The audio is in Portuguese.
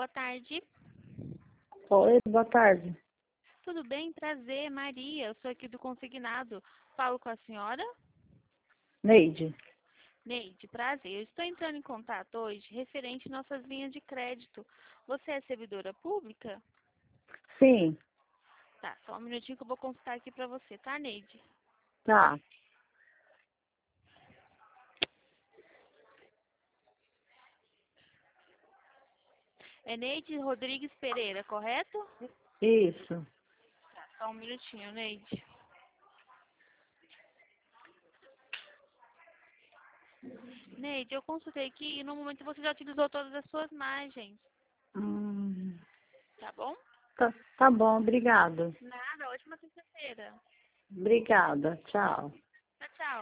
tarde. Oi, boa tarde. Tudo bem? Prazer, Maria. Eu sou aqui do Consignado. Falo com a senhora? Neide. Neide, prazer. Eu estou entrando em contato hoje referente às nossas linhas de crédito. Você é servidora pública? Sim, Tá, só um minutinho que eu vou consultar aqui pra você, tá, Neide? tá. É Neide Rodrigues Pereira, correto? Isso. Tá, só um minutinho, Neide. Neide, eu consultei aqui e no momento você já utilizou todas as suas margens, Hum, tá bom? tá bom, obrigado. Nada, ótima sexta-feira. Obrigada, tchau.